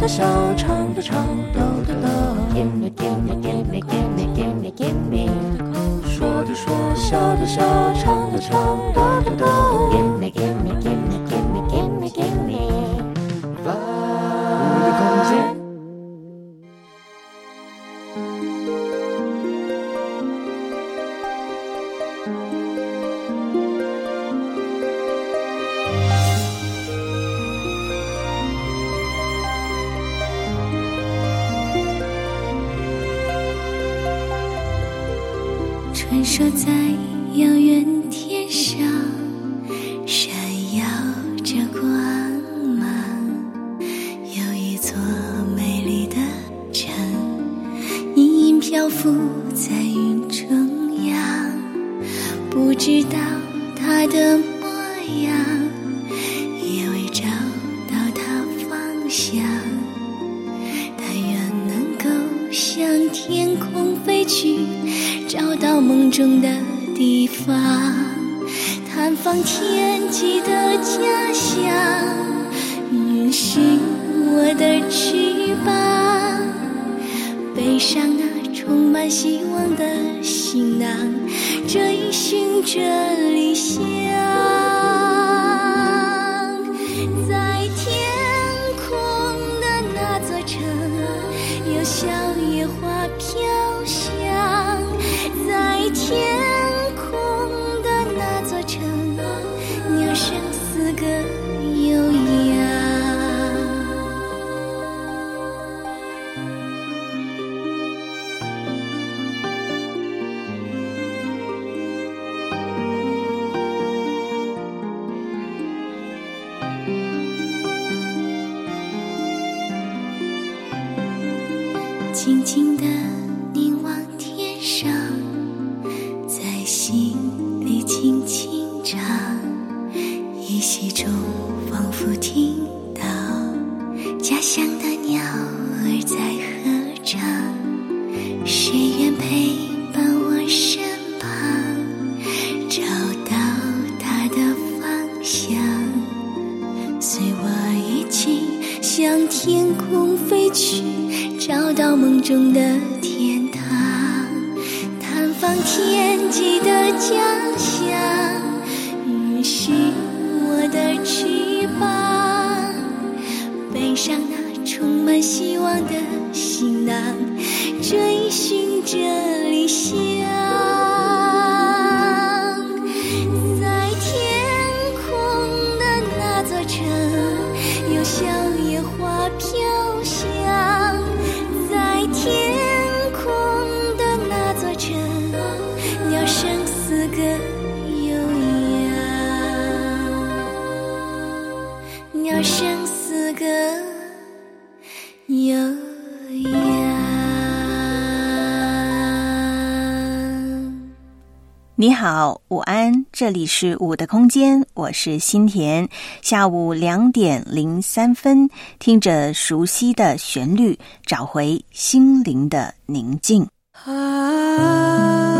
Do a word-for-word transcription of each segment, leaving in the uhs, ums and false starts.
的笑，唱的唱，抖的抖。Gimme gimme gimme gimme gimme gimme， 说的说，笑的笑，唱的唱，抖的抖。Gimme gimme gimme gimme gimme gimme， 我的空间。 传说在遥远天上闪耀着光芒，有一座美丽的城，隐隐漂浮在云中央，不知道它的模样，也未找到它方向。但愿能够向天空飞去，找到梦中的地方，探访天际的家乡，云是我的翅膀，背上那充满希望的行囊，追寻着理想。在天空的那座城，有小野花飘香，在天空的那座城，鸟声似歌悠扬。静静地凝望天上，在心里轻轻唱，依稀中仿佛听到家乡的鸟儿在合唱。谁愿陪伴我身旁，找到它的方向，随我一起向天空飞去，找到梦中的天堂，探访天际的家乡，云是我的翅膀，背上那充满希望的行囊，追寻着理想。在天空的那座城，有小野花飘香，在天空的那座城，鸟声似歌悠扬，鸟声似歌悠扬。 你好，午安，这里是我的空间，我是心田。下午两点零三分，听着熟悉的旋律，找回心灵的宁静。啊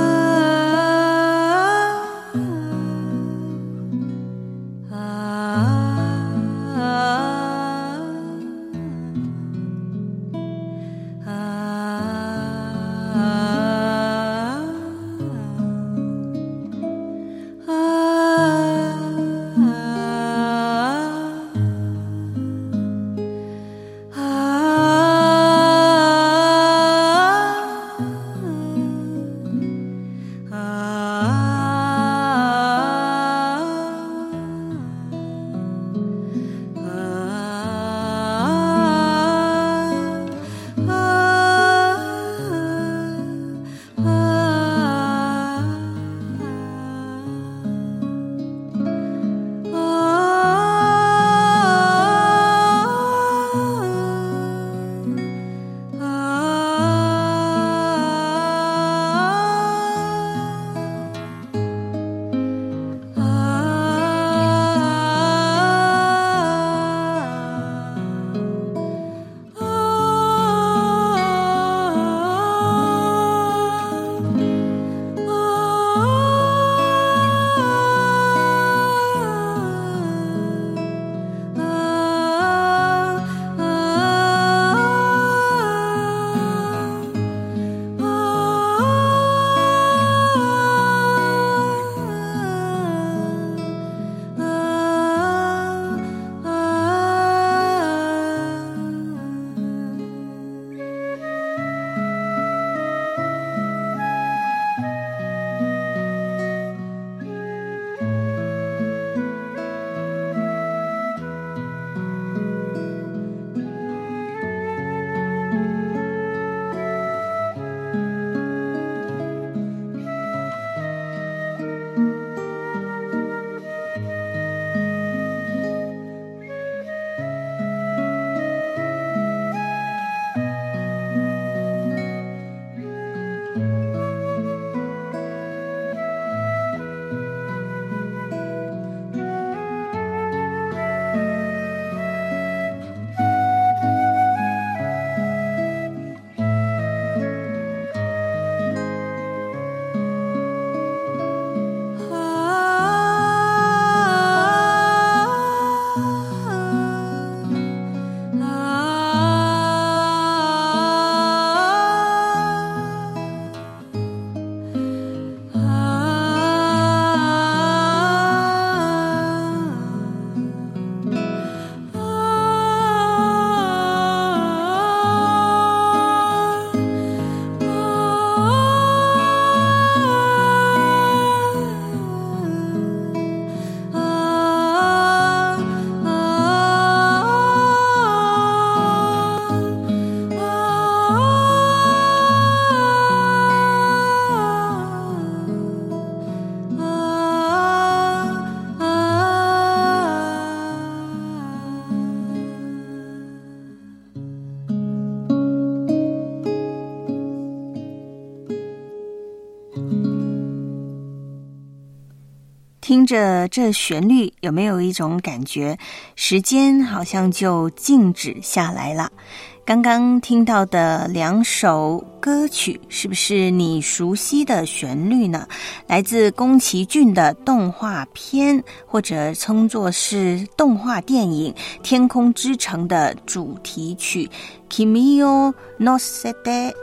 听着这旋律，有没有一种感觉，时间好像就静止下来了？刚刚听到的两首歌曲，是不是你熟悉的旋律呢？来自宫崎骏的动画片，或者称作是动画电影《天空之城》的主题曲 Kimi o no Sete。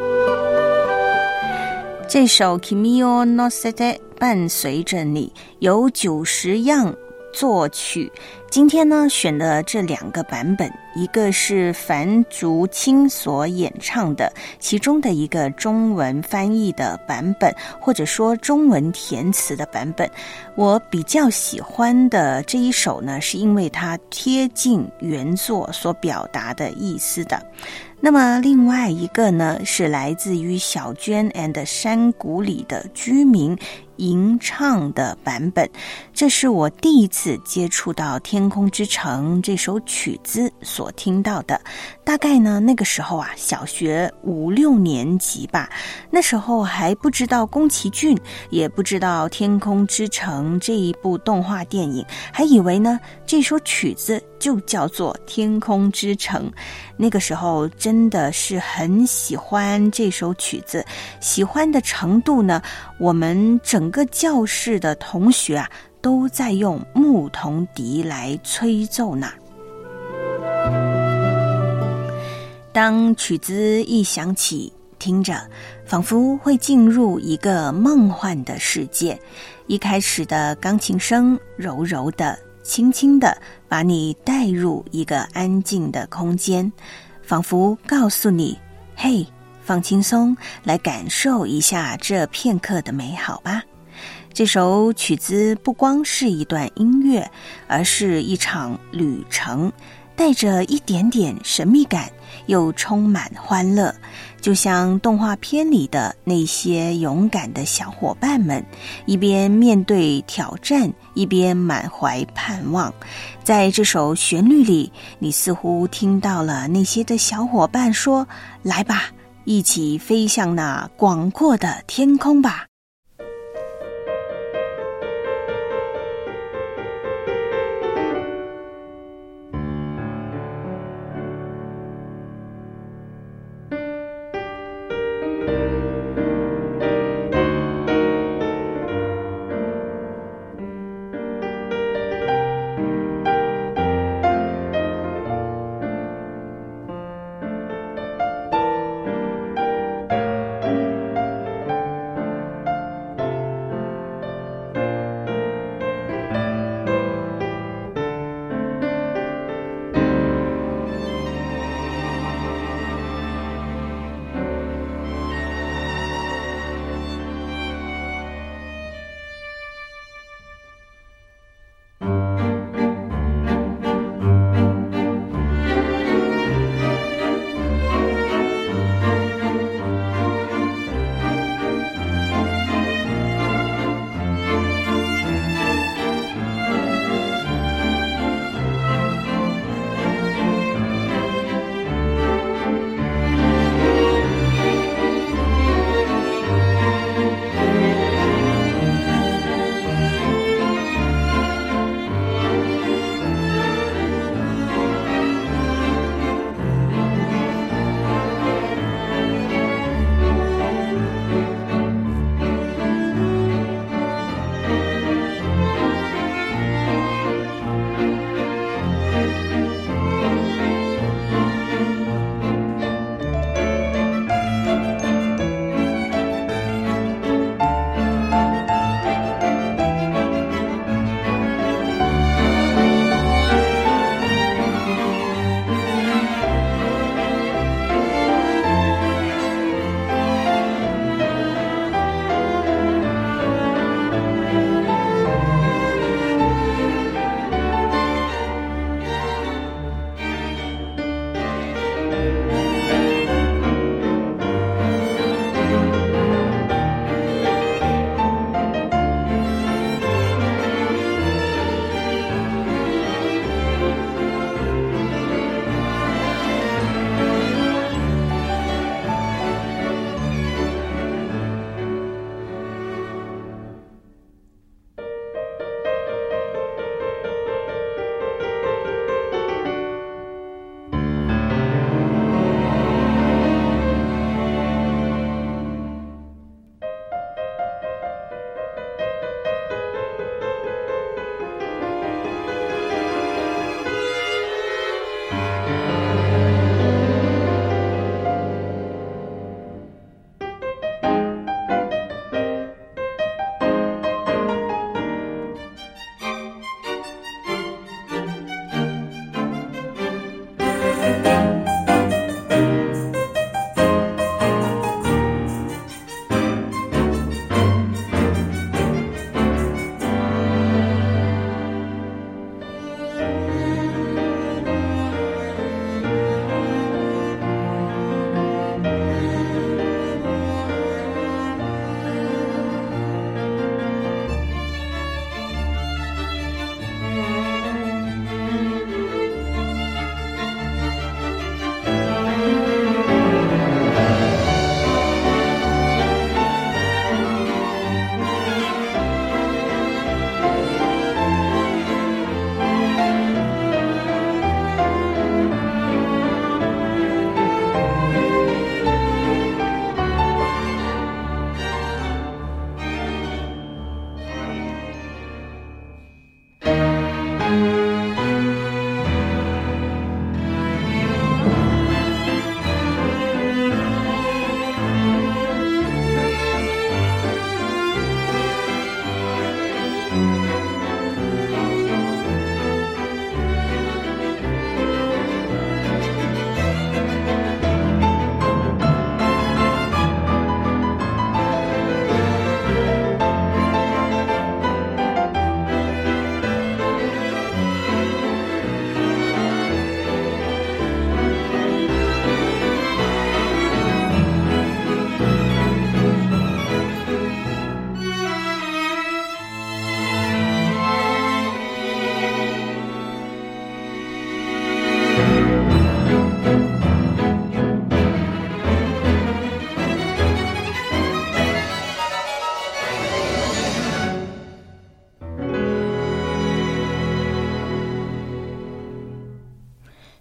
这首 Kimi o no Sete 伴随着你，有九十样作曲。今天呢，选的这两个版本，一个是樊竹青所演唱的，其中的一个中文翻译的版本，或者说中文填词的版本。我比较喜欢的这一首呢，是因为它贴近原作所表达的意思的。那么另外一个呢，是来自于小娟 and 山谷里的居民吟唱的版本。这是我第一次接触到《天空之城》这首曲子所听到的。大概呢，那个时候啊，小学五六年级吧。那时候还不知道宫崎骏，也不知道《天空之城》这一部动画电影，还以为呢这首曲子就叫做《天空之城》。那个时候真的是很喜欢这首曲子，喜欢的程度呢，我们整个教室的同学啊，都在用牧童笛来吹奏呢。当曲子一响起，听着仿佛会进入一个梦幻的世界。一开始的钢琴声柔柔的，轻轻的把你带入一个安静的空间，仿佛告诉你，嘿，放轻松，来感受一下这片刻的美好吧。这首曲子不光是一段音乐，而是一场旅程，带着一点点神秘感，又充满欢乐。就像动画片里的那些勇敢的小伙伴们，一边面对挑战，一边满怀盼望。在这首旋律里，你似乎听到了那些的小伙伴说，来吧，一起飞向那广阔的天空吧。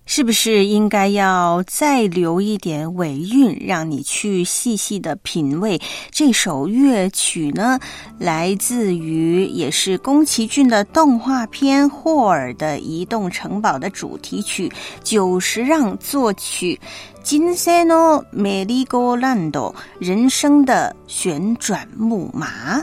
是不是应该要再留一点尾韵，让你去细细的品味这首乐曲呢？来自于也是宫崎骏的动画片《霍尔的移动城堡》的主题曲，久石让作曲，人生のメリーゴーランド，人生的旋转木马。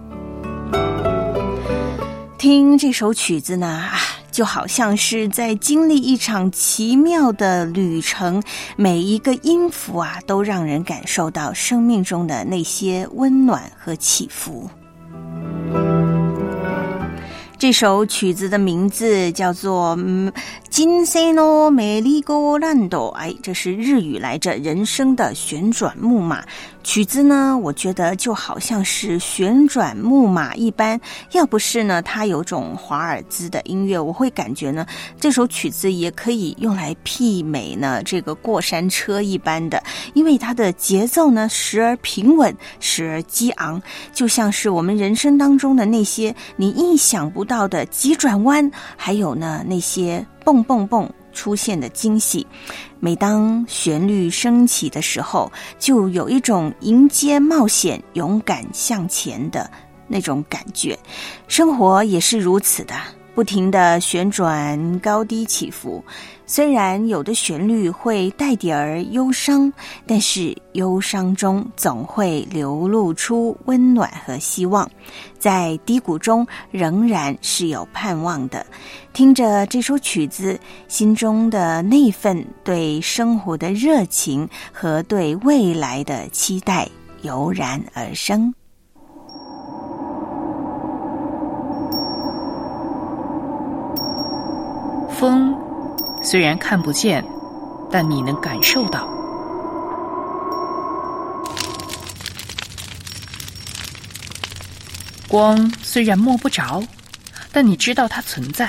听这首曲子呢，啊，就好像是在经历一场奇妙的旅程，每一个音符啊，都让人感受到生命中的那些温暖和起伏。这首曲子的名字叫做嗯人生のメリーゴーランド，哎，这是日语来着，人生的旋转木马。曲子呢，我觉得就好像是旋转木马一般，要不是呢它有种华尔兹的音乐，我会感觉呢这首曲子也可以用来媲美呢这个过山车一般的，因为它的节奏呢时而平稳，时而激昂，就像是我们人生当中的那些你意想不到的急转弯，还有呢那些蹦蹦蹦出现的惊喜。每当旋律升起的时候，就有一种迎接冒险、勇敢向前的那种感觉。生活也是如此的，不停的旋转，高低起伏。虽然有的旋律会带点儿忧伤，但是忧伤中总会流露出温暖和希望，在低谷中仍然是有盼望的。听着这首曲子，心中的那份对生活的热情和对未来的期待油然而生。 风虽然看不见，但你能感受到。光虽然摸不着，但你知道它存在。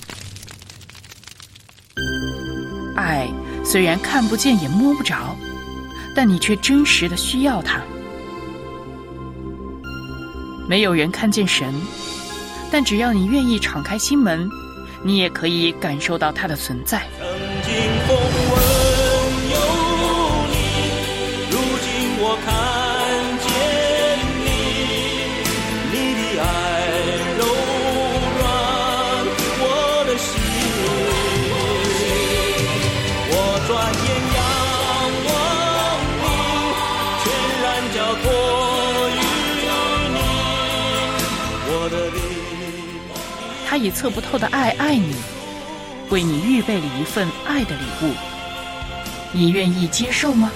爱虽然看不见也摸不着，但你却真实的需要它。没有人看见神，但只要你愿意敞开心门，你也可以感受到它的存在。 曾经风闻有你，如今我看见你，你的爱柔软我的心，我转眼仰望你，全然交托于你，我的灵。 他以测不透的爱爱你，为你预备了一份爱的礼物，你愿意接受吗？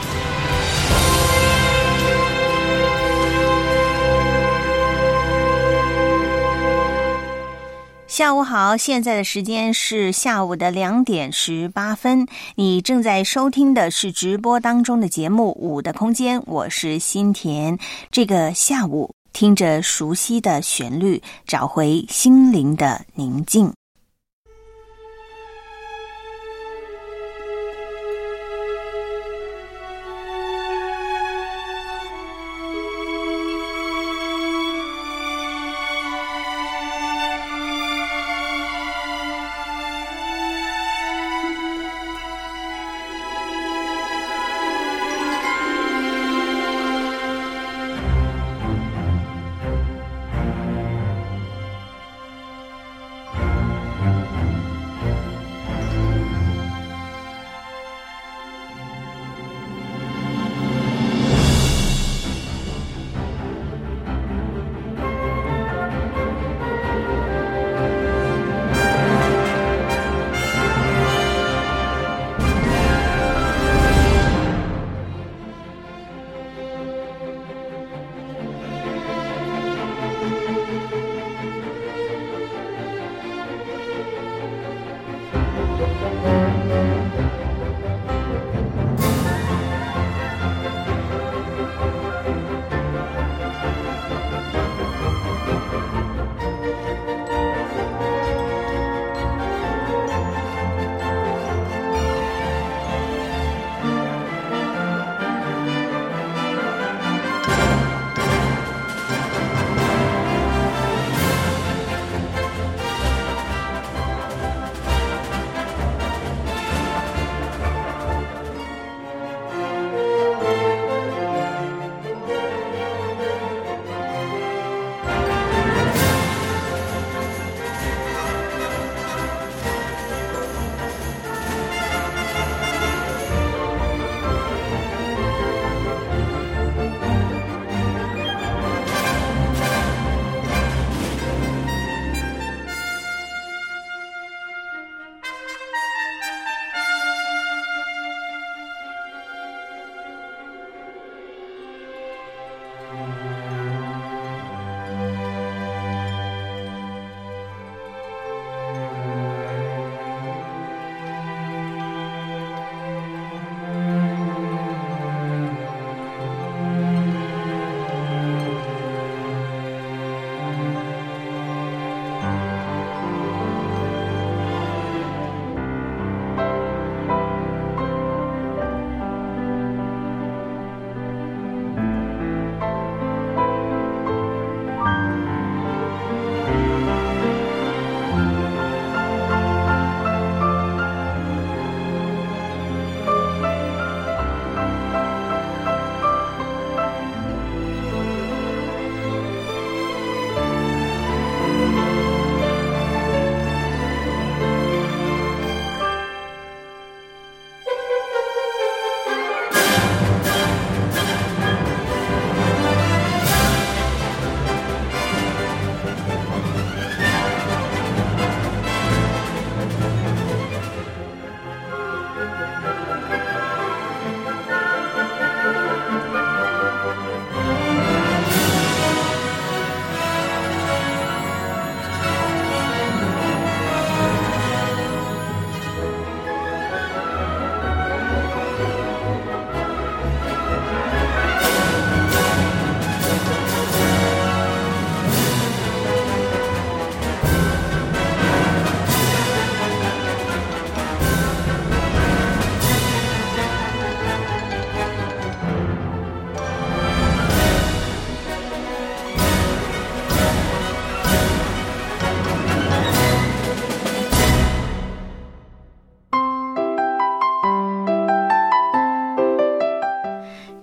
下午好，现在的时间是下午的两点十八分。你正在收听的是直播当中的节目《舞的空间》，我是新田。这个下午，听着熟悉的旋律，找回心灵的宁静。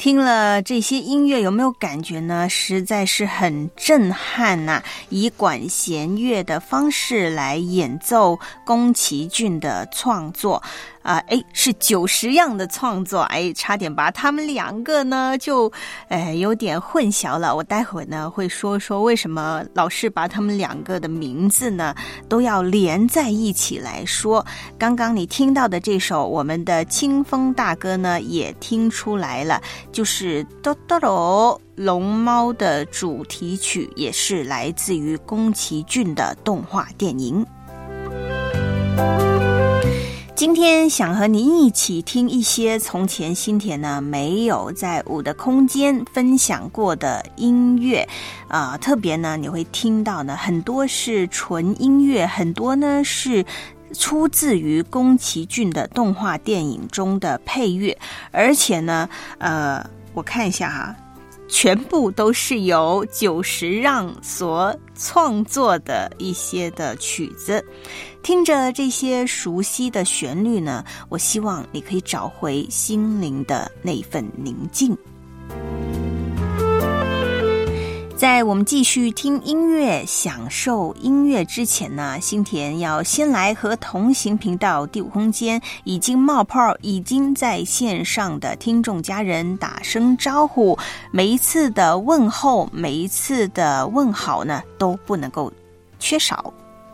听了这些音乐有没有感觉呢？实在是很震撼呐、啊！以管弦乐的方式来演奏宫崎骏的创作啊，哎，是久石让的创作，哎，差点把他们两个呢就，哎，有点混淆了。我待会呢会说说为什么老是把他们两个的名字呢都要连在一起来说。刚刚你听到的这首我们的清风大哥呢也听出来了，就是《多多罗龙猫》的主题曲，也是来自于宫崎骏的动画电影。今天想和你一起听一些从前新田呢没有在五的空间分享过的音乐啊、呃，特别呢你会听到呢很多是纯音乐，很多呢是出自于宫崎骏的动画电影中的配乐，而且呢呃我看一下哈，全部都是由久石让所创作的一些的曲子。听着这些熟悉的旋律呢，我希望你可以找回心灵的那份宁静。在我们继续听音乐、享受音乐之前呢，新田要先来和同行频道第五空间已经冒泡、已经在线上的听众家人打声招呼。每一次的问候，每一次的问好呢，都不能够缺少。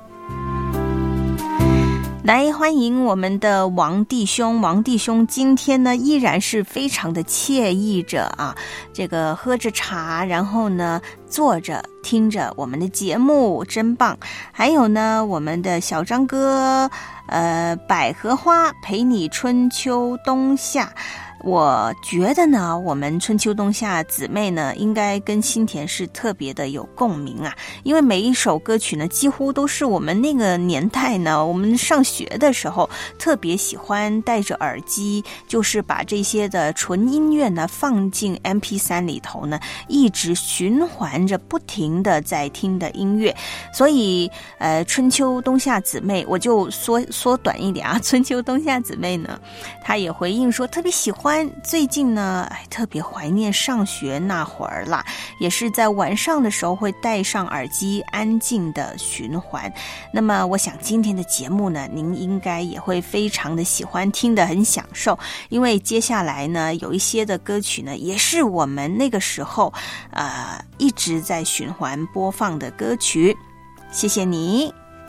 来欢迎我们的王弟兄，王弟兄今天呢依然是非常的惬意着啊，这个喝着茶，然后呢坐着听着我们的节目，真棒。还有呢我们的小张哥，呃，百合花陪你春秋冬夏。我觉得呢，我们春秋冬夏姊妹呢，应该跟新田是特别的有共鸣啊，因为每一首歌曲呢，几乎都是我们那个年代呢，我们上学的时候特别喜欢戴着耳机，就是把这些的纯音乐呢放进 M P 三 里头呢，一直循环着不停的在听的音乐。所以呃，春秋冬夏姊妹，我就缩缩短一点啊，春秋冬夏姊妹呢，她也回应说特别喜欢。最近呢，哎，特别怀念上学那会儿啦，也是在晚上的时候会戴上耳机，安静的循环。那么，我想今天的节目呢，您应该也会非常的喜欢，听得很享受。因为接下来呢，有一些的歌曲呢，也是我们那个时候呃一直在循环播放的歌曲。谢谢你。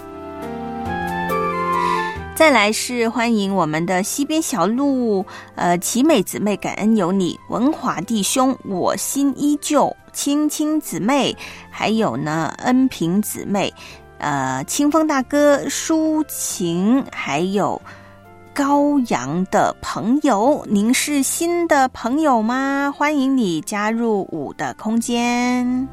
再来是欢迎我们的西边小鹿，呃，奇美姊妹感恩有你，文华弟兄我心依旧，青青姊妹，还有呢恩平姊妹，呃，清风大哥，抒情，还有高阳的朋友，您是新的朋友吗？欢迎你加入五的空间。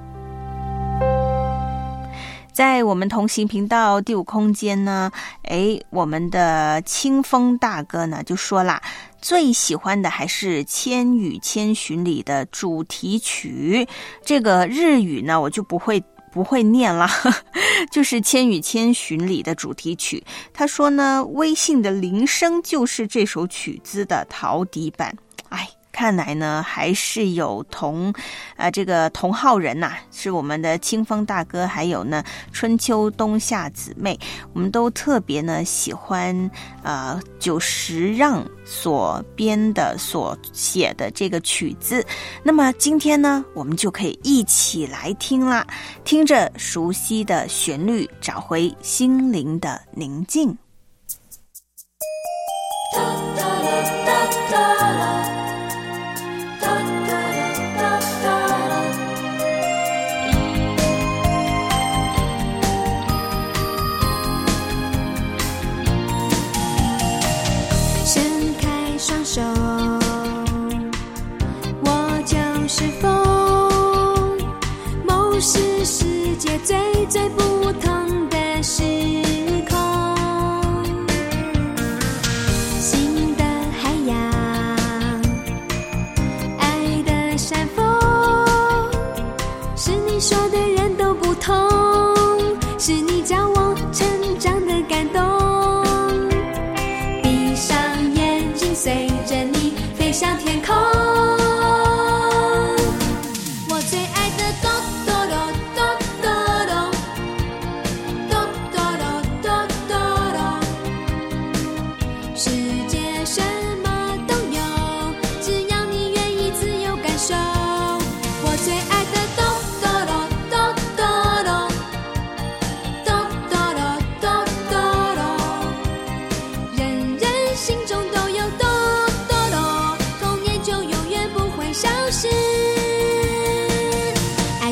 在我们同行频道第五空间呢，诶，我们的清风大哥呢就说啦，最喜欢的还是《千与千寻》里的主题曲。这个日语呢我就不会不会念了，就是《千与千寻》里的主题曲。他说呢，微信的铃声就是这首曲子的陶笛版。哎，看来呢还是有同呃这个同好人呐、啊，是我们的清风大哥，还有呢春秋冬夏姊妹，我们都特别呢喜欢呃久石让所编的所写的这个曲子。那么今天呢我们就可以一起来听啦，听着熟悉的旋律，找回心灵的宁静。 双手，我就是风，梦是世界最最不同的时空，心的海洋，爱的山峰，是你说的人都不同，是你教我成长的感动。随着你飞向天空，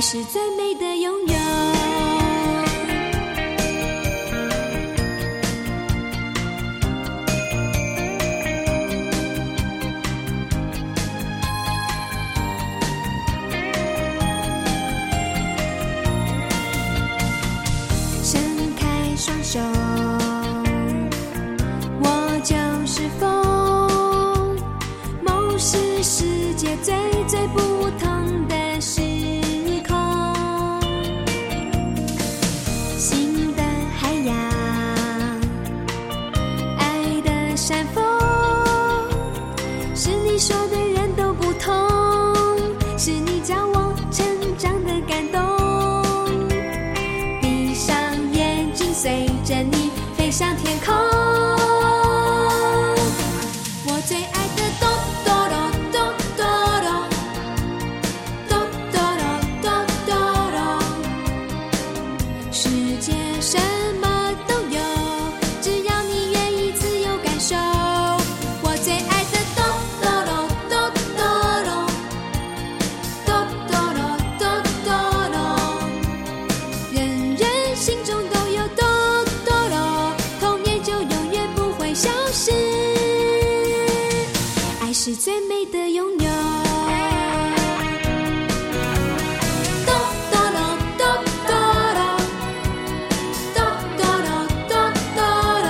是最美的拥有。伸开双手，我就是风，梦是世界最最不同的时空，心的海洋，爱的山峰，是你说的人都不同，是你叫我成长的感动。闭上眼睛，随着你飞向天空，我最爱的咚咚咚咚咚咚咚咚咚咚，世界什么都有，只要你愿意自由感受。我最爱的咚咚咚咚咚咚咚咚咚，人人心中都有咚咚咚，童年就永远不会消失。爱是最美的拥有。咚咚咚咚咚咚咚咚咚咚，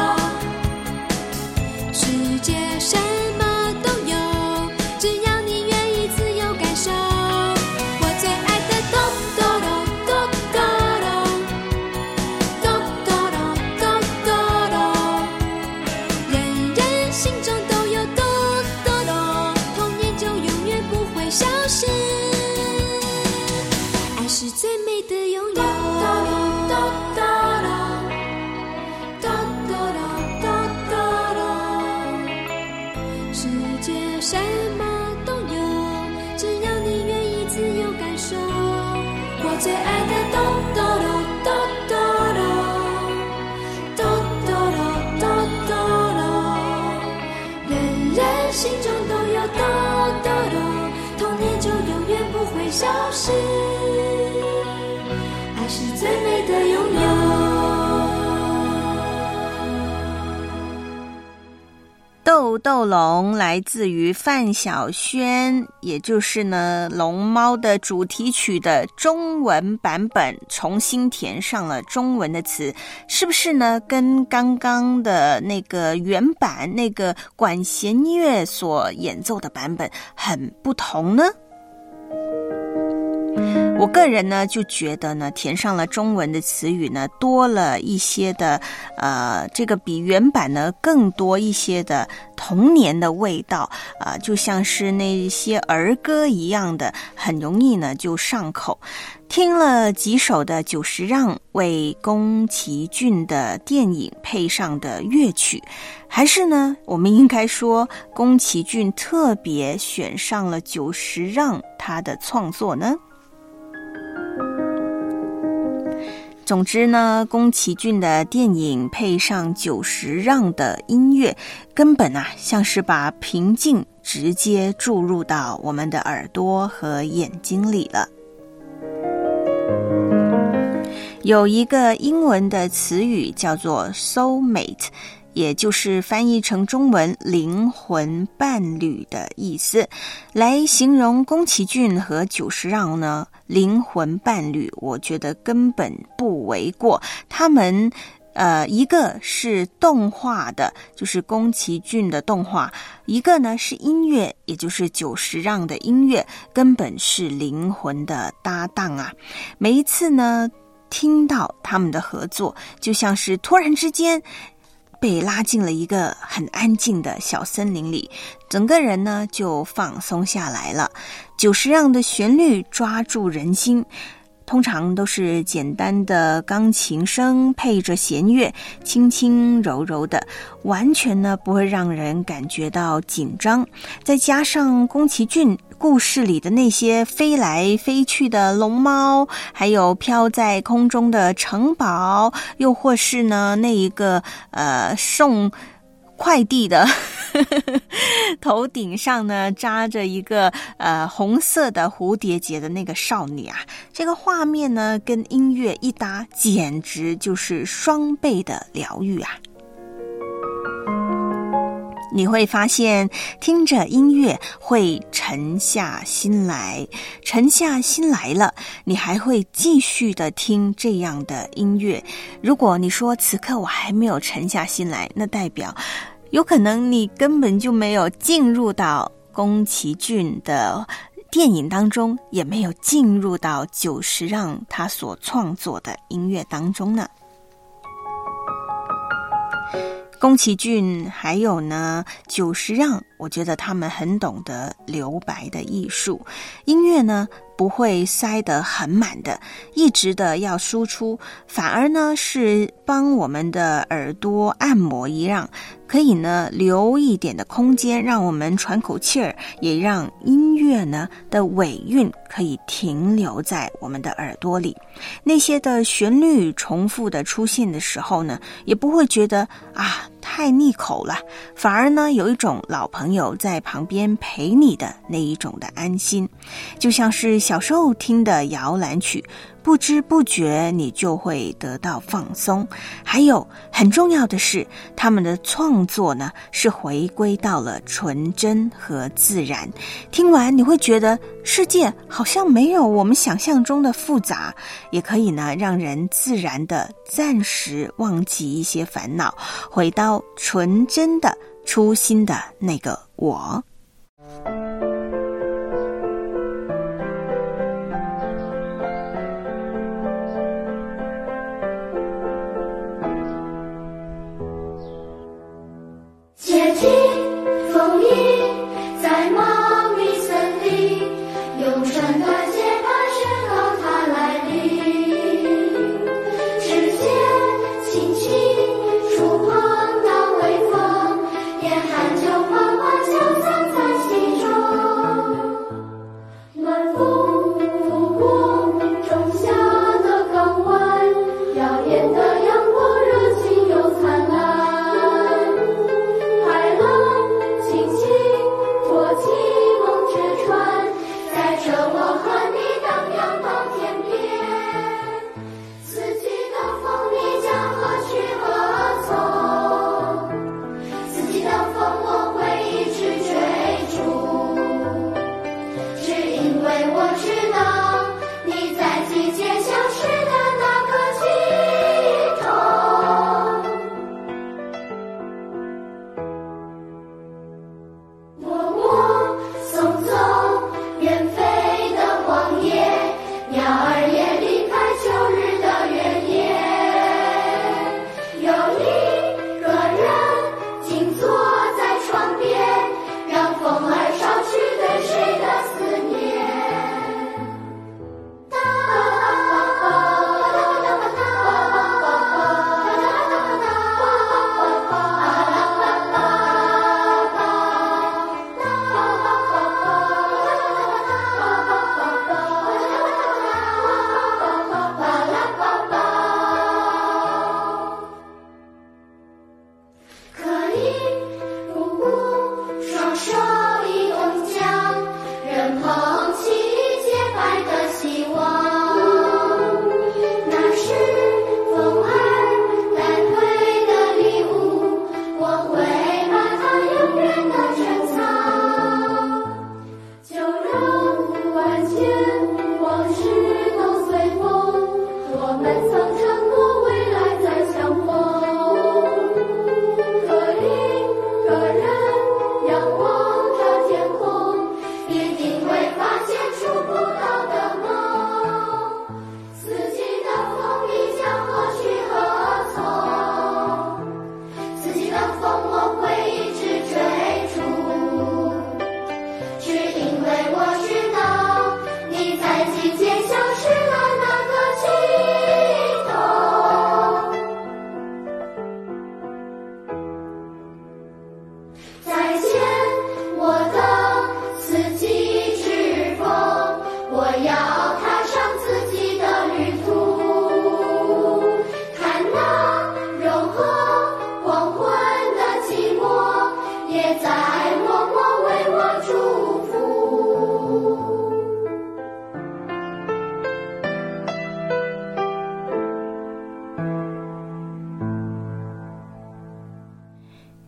世界什么都有，只要你愿意自由感受。我最爱的咚咚咚咚咚咚咚咚咚，人人心中都有咚咚咚，童年就永远不会消失。爱是最美的拥有。咚咚咚咚咚咚咚，世界什么都有，只要你愿意自由感受。我最爱的咚咚咚咚咚咚咚咚咚，人人心中都有咚咚咚，童年就永远不会消失。爱是最美的拥有。 豆豆龙来自于范晓萱，也就是呢龙猫的主题曲的中文版本，重新填上了中文的词，是不是呢跟刚刚的那个原版那个管弦乐所演奏的版本很不同呢？我个人呢就觉得呢，填上了中文的词语呢，多了一些的呃，这个比原版呢更多一些的童年的味道啊、呃，就像是那些儿歌一样的，很容易呢就上口。听了几首的久石让为宫崎骏的电影配上的乐曲，还是呢我们应该说宫崎骏特别选上了久石让他的创作呢？总之呢，宫崎骏的电影配上久石让的音乐，根本啊像是把平静直接注入到我们的耳朵和眼睛里了。有一个英文的词语叫做 soulmate， 也就是翻译成中文灵魂伴侣的意思，来形容宫崎骏和久石让呢灵魂伴侣，我觉得根本不为过。他们呃，一个是动画的，就是宫崎骏的动画，一个呢是音乐，也就是久石让的音乐，根本是灵魂的搭档啊。每一次呢听到他们的合作，就像是突然之间被拉进了一个很安静的小森林里，整个人呢就放松下来了。久石让的旋律抓住人心，通常都是简单的钢琴声配着弦乐，轻轻柔柔的，完全呢不会让人感觉到紧张。再加上宫崎骏故事里的那些飞来飞去的龙猫，还有飘在空中的城堡，又或是呢那一个呃送快递的头顶上呢扎着一个呃红色的蝴蝶结的那个少女啊，这个画面呢跟音乐一搭，简直就是双倍的疗愈啊。你会发现听着音乐会沉下心来，沉下心来了，你还会继续的听这样的音乐。如果你说此刻我还没有沉下心来，那代表有可能你根本就没有进入到宫崎骏的电影当中，也没有进入到久石让他所创作的音乐当中呢。宫崎骏还有呢久石让，我觉得他们很懂得留白的艺术，音乐呢不会塞得很满的，一直的要输出，反而呢是帮我们的耳朵按摩一样，可以呢留一点的空间让我们喘口气儿，也让音乐呢的尾韵可以停留在我们的耳朵里。那些的旋律重复的出现的时候呢，也不会觉得啊太腻口了，反而呢有一种老朋友在旁边陪你的那一种的安心，就像是小时候听的摇篮曲，不知不觉你就会得到放松。还有很重要的是，他们的创作呢是回归到了纯真和自然，听完你会觉得世界好像没有我们想象中的复杂，也可以呢让人自然的暂时忘记一些烦恼，回到纯真的初心的那个我。 且听风吟在茂密森林，用船端节拍宣告它来临。指尖轻轻触碰到微风，严寒就缓缓消散在心中。暖风拂过仲夏的港湾，耀眼的阳光热情又灿烂。海浪轻轻托起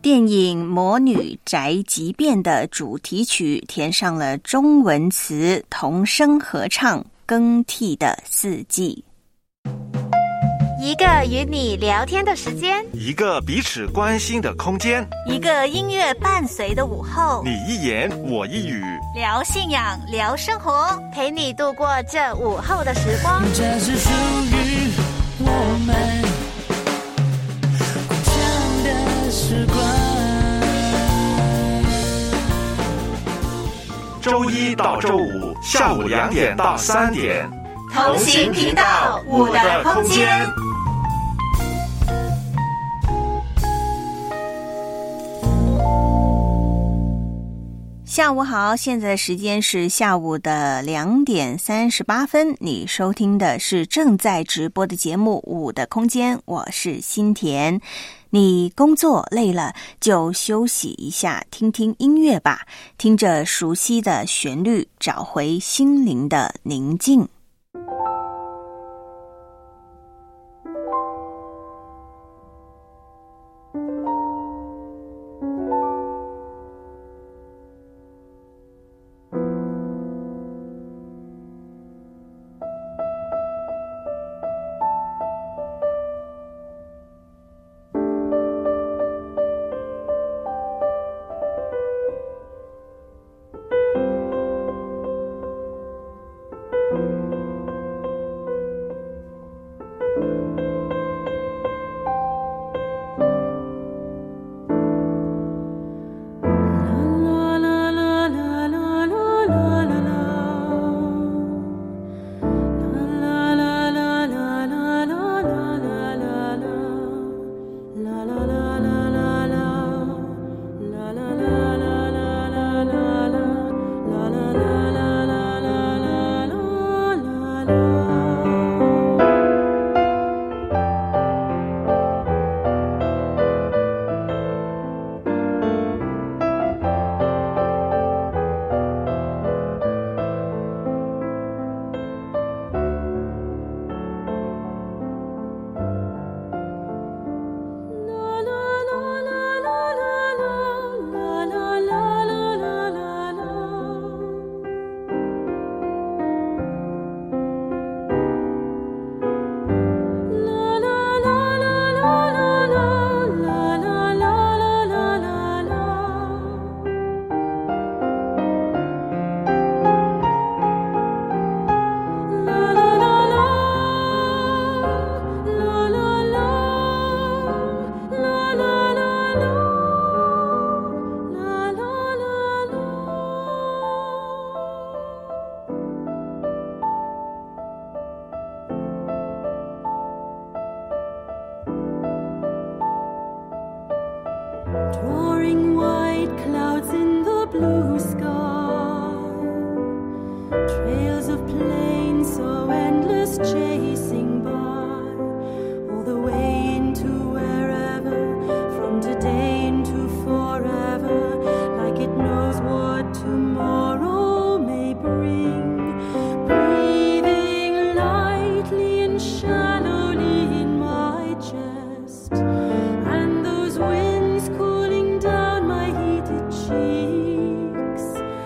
电影《魔女宅急便》的主题曲填上了中文词，同声合唱更替的四季。 一个与你聊天的时间， 一个彼此关心的空间， 一个音乐伴随的午后， 你一言我一语， 聊信仰，聊生活， 陪你度过这午后的时光。 这是属于我们共享的时光。 周一到周五下午两点到三点， 同行频道我的空间。下午好，现在时间是下午的两点三十八分。你收听的是正在直播的节目《我的空间》，我是心田。你工作累了，就休息一下，听听音乐吧，听着熟悉的旋律，找回心灵的宁静。 Drawing white clouds in the blue sky, trails of plains so endless chasing by, all the way into wherever, from today into forever, like it knows what tomorrow may bring. Breathing lightly and shallowly in my chest, and those winds cooling down my heated cheeks,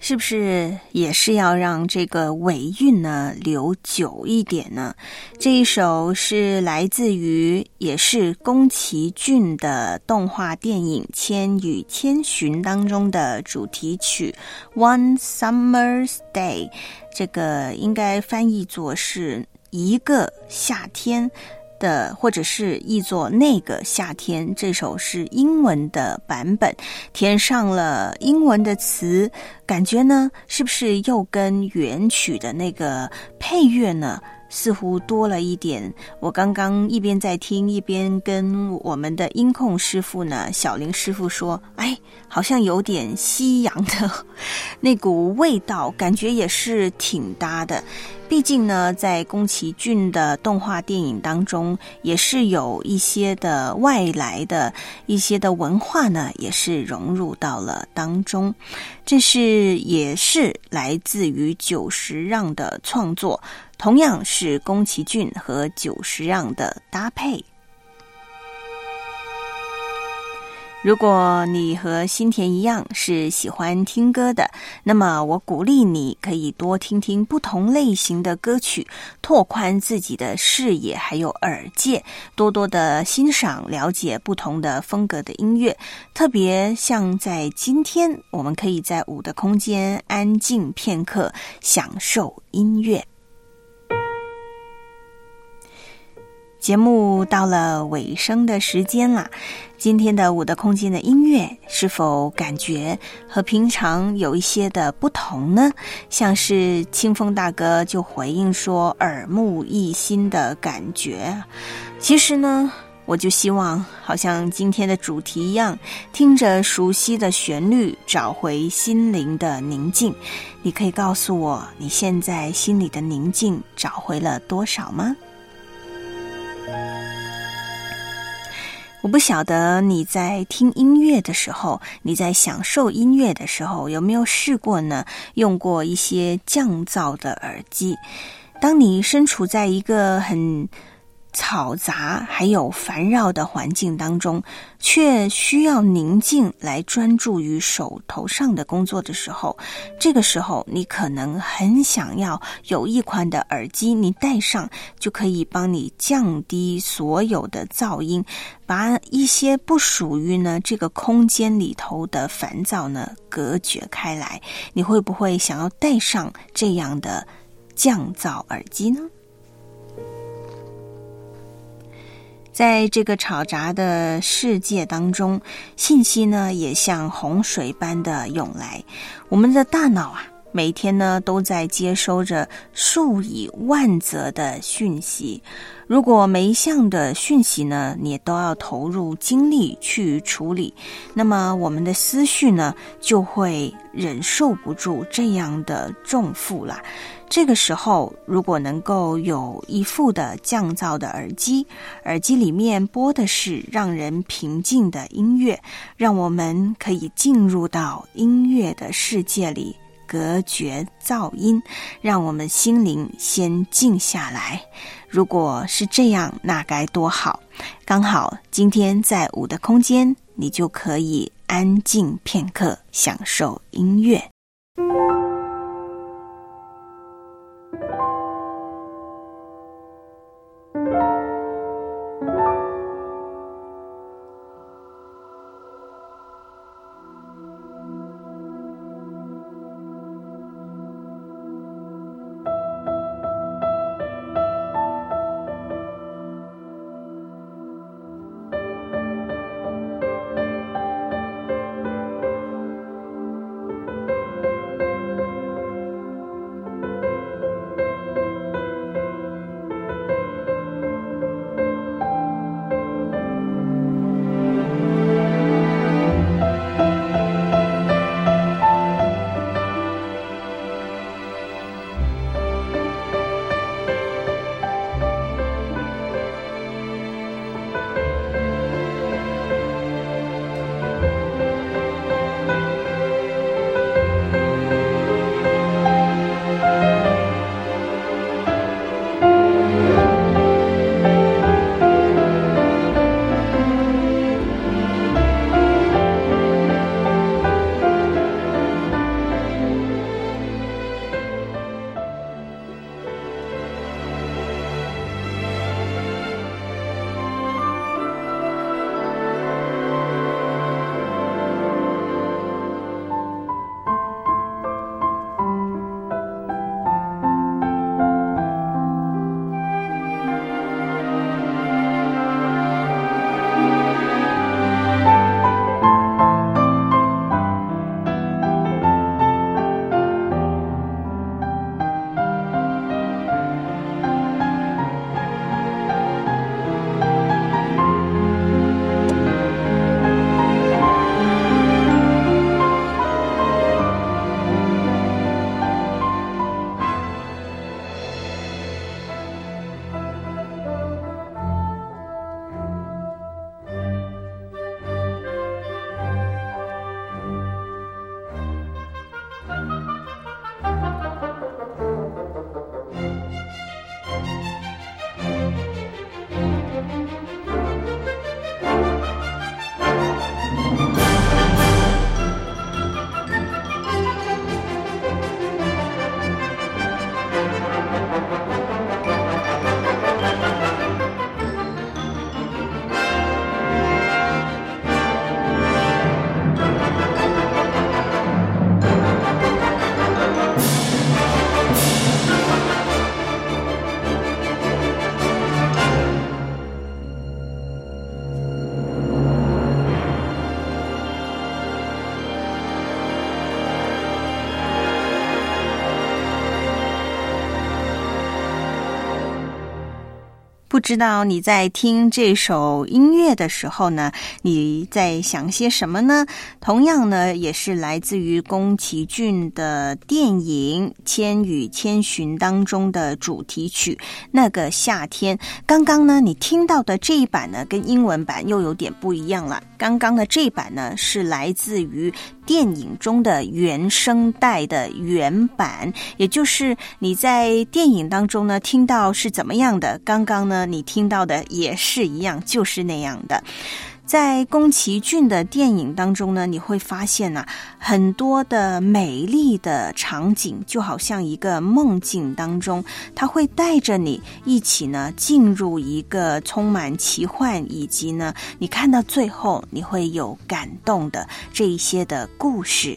是不是也是要让这个尾韵呢留久一点呢？这一首是来自于也是宫崎骏的动画电影《千与千寻》当中的主题曲 One Summer's Day， 这个应该翻译作是一个夏天的，或者是译作那个夏天。这首是英文的版本，填上了英文的词，感觉呢是不是又跟原曲的那个配乐呢似乎多了一点？我刚刚一边在听，一边跟我们的音控师傅呢，小林师傅说，哎，好像有点西洋的那股味道，感觉也是挺搭的。毕竟呢，在宫崎骏的动画电影当中，也是有一些的外来的一些的文化呢，也是融入到了当中。这是也是来自于久石让的创作，同样是宫崎骏和久石让的搭配。如果你和新田一样是喜欢听歌的，那么我鼓励你可以多听听不同类型的歌曲，拓宽自己的视野还有耳界，多多的欣赏了解不同的风格的音乐。特别像在今天，我们可以在五的空间安静片刻，享受音乐。节目到了尾声的时间啦，今天的五的空间的音乐是否感觉和平常有一些的不同呢？像是清风大哥就回应说耳目一新的感觉。其实呢，我就希望好像今天的主题一样，听着熟悉的旋律，找回心灵的宁静。你可以告诉我，你现在心里的宁静找回了多少吗？我不晓得你在听音乐的时候，你在享受音乐的时候，有没有试过呢？用过一些降噪的耳机。当你身处在一个很嘈杂还有烦扰的环境当中，却需要宁静来专注于手头上的工作的时候，这个时候你可能很想要有一款的耳机，你戴上就可以帮你降低所有的噪音，把一些不属于呢这个空间里头的烦躁呢隔绝开来。你会不会想要戴上这样的降噪耳机呢？在这个吵杂的世界当中，信息呢也像洪水般的涌来，我们的大脑啊每天呢都在接收着数以万则的讯息，如果每一项的讯息呢你都要投入精力去处理，那么我们的思绪呢就会忍受不住这样的重负啦。这个时候如果能够有一副的降噪的耳机，耳机里面播的是让人平静的音乐，让我们可以进入到音乐的世界里，隔绝噪音，让我们心灵先静下来。如果是这样，那该多好。刚好今天在五的空间，你就可以安静片刻，享受音乐。 不知道你在听这首音乐的时候呢，你在想些什么呢？同样呢，也是来自于宫崎骏的电影《千与千寻》当中的主题曲《那个夏天》。刚刚呢，你听到的这一版呢，跟英文版又有点不一样了。刚刚的这一版呢，是来自于电影中的原声带的原版，也就是你在电影当中呢听到是怎么样的，刚刚呢你听到的也是一样，就是那样的。在宫崎骏的电影当中呢，你会发现啊，很多的美丽的场景就好像一个梦境当中，它会带着你一起呢进入一个充满奇幻，以及呢你看到最后你会有感动的这一些的故事。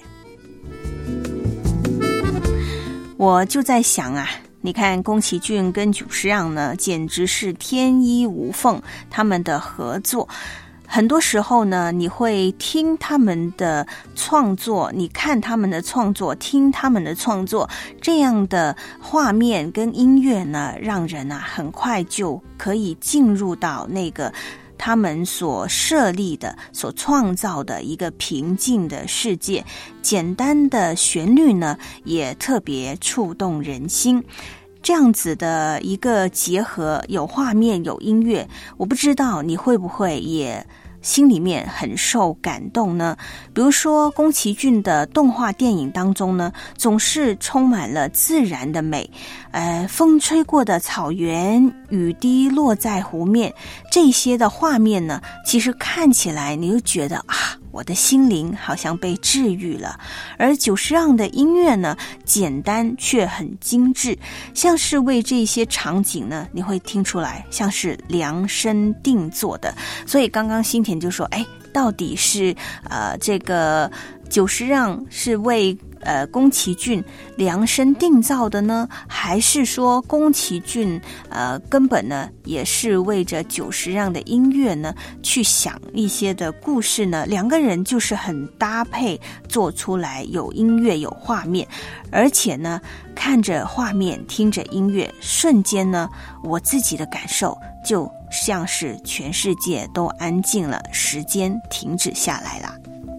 我就在想啊，你看宫崎骏跟久石让呢简直是天衣无缝，他们的合作很多时候呢，你会听他们的创作，你看他们的创作，听他们的创作，这样的画面跟音乐呢，让人啊很快就可以进入到那个他们所设立的、所创造的一个平静的世界。简单的旋律呢，也特别触动人心。这样子的一个结合，有画面有音乐，我不知道你会不会也心里面很受感动呢？比如说宫崎骏的动画电影当中呢，总是充满了自然的美，呃，风吹过的草原，雨滴落在湖面，这些的画面呢，其实看起来你就觉得啊，我的心灵好像被治愈了。而久石让的音乐呢，简单却很精致，像是为这些场景呢，你会听出来像是量身定做的。所以刚刚新田就说，哎，到底是呃这个久石让是为呃宫崎骏量身定造的呢，还是说宫崎骏呃根本呢也是为着久石让的音乐呢去想一些的故事呢？两个人就是很搭配，做出来有音乐有画面，而且呢看着画面听着音乐，瞬间呢我自己的感受就像是全世界都安静了，时间停止下来了。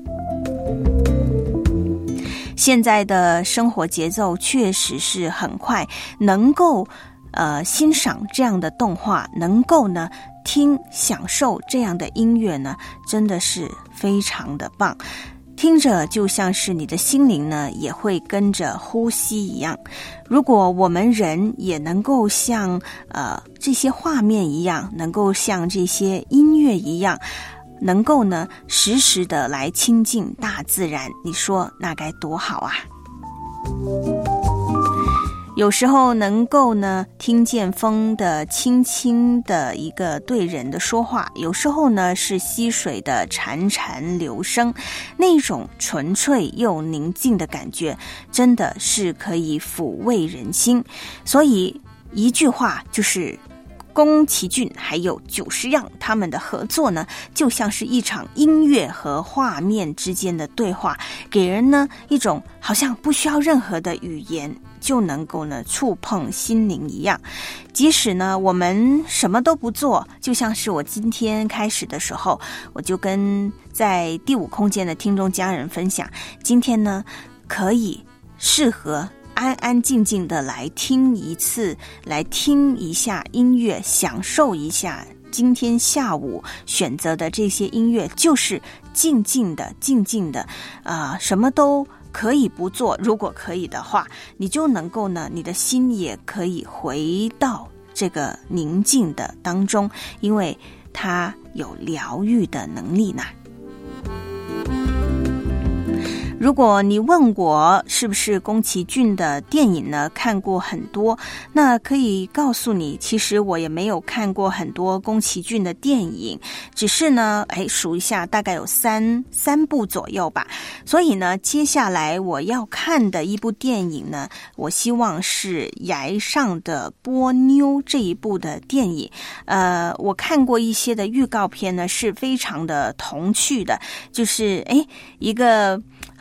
现在的生活节奏确实是很快，能够呃欣赏这样的动画，能够呢听享受这样的音乐呢，真的是非常的棒。听着就像是你的心灵呢也会跟着呼吸一样。如果我们人也能够像呃这些画面一样，能够像这些音乐一样，能够呢时时的来亲近大自然，你说那该多好啊。有时候能够呢听见风的轻轻的一个对人的说话，有时候呢是溪水的潺潺流声，那种纯粹又宁静的感觉，真的是可以抚慰人心。所以一句话就是宫崎骏还有久石让他们的合作呢，就像是一场音乐和画面之间的对话，给人呢一种好像不需要任何的语言就能够呢触碰心灵一样。即使呢我们什么都不做，就像是我今天开始的时候，我就跟在第五空间的听众家人分享，今天呢可以适合安安静静的来听一次，来听一下音乐，享受一下今天下午选择的这些音乐，就是静静的静静的啊、呃，什么都可以不做，如果可以的话，你就能够呢你的心也可以回到这个宁静的当中，因为它有疗愈的能力呢。如果你问我是不是宫崎骏的电影呢看过很多，那可以告诉你，其实我也没有看过很多宫崎骏的电影，只是呢哎数一下大概有三三部左右吧。所以呢接下来我要看的一部电影呢，我希望是崖上的波妞这一部的电影。呃我看过一些的预告片呢，是非常的童趣的，就是哎一个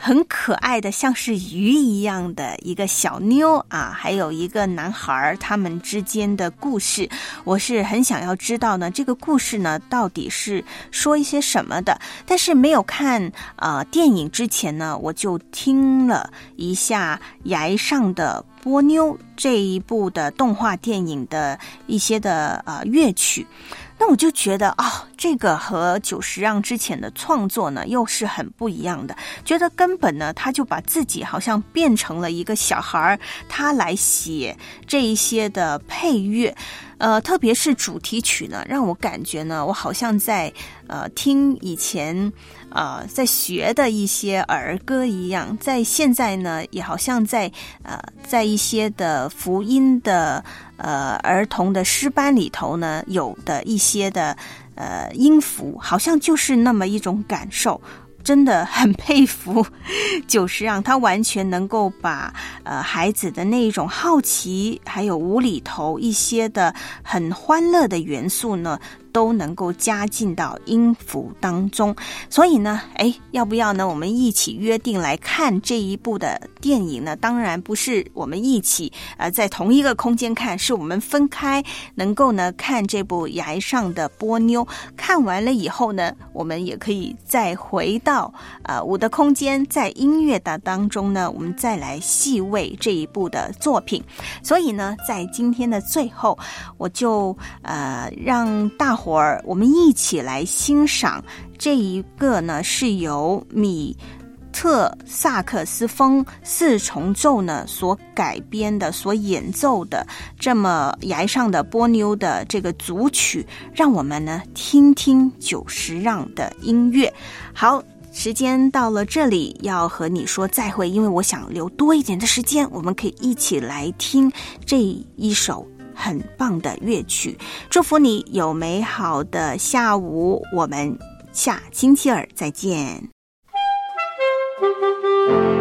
很可爱的像是鱼一样的一个小妞啊，还有一个男孩，他们之间的故事，我是很想要知道呢，这个故事呢到底是说一些什么的。但是没有看呃电影之前呢，我就听了一下崖上的波妞这一部的动画电影的一些的呃乐曲，那我就觉得啊、哦，这个和久石让之前的创作呢又是很不一样的，觉得根本呢他就把自己好像变成了一个小孩，他来写这一些的配乐。呃，特别是主题曲呢，让我感觉呢，我好像在呃听以前呃在学的一些儿歌一样，在现在呢，也好像在呃在一些的福音的呃儿童的诗班里头呢，有的一些的呃音符，好像就是那么一种感受。真的很佩服久石让，他完全能够把呃孩子的那一种好奇，还有无厘头一些的很欢乐的元素呢，都能够加进到音符当中。所以呢，哎，要不要呢？我们一起约定来看这一部的电影呢？当然不是我们一起呃在同一个空间看，是我们分开，能够呢看这部崖上的波妞。看完了以后呢，我们也可以再回到呃我的空间，在音乐的当中呢，我们再来细味这一部的作品。所以呢，在今天的最后，我就呃让大伙儿我们一起来欣赏这一个呢是由米特萨克斯风四重奏呢所改编的、所演奏的这么崖上的波妞的这个组曲，让我们呢听听久石让的音乐。好，时间到了这里，要和你说再会，因为我想留多一点的时间，我们可以一起来听这一首很棒的乐曲。祝福你有美好的下午，我们下星期二再见。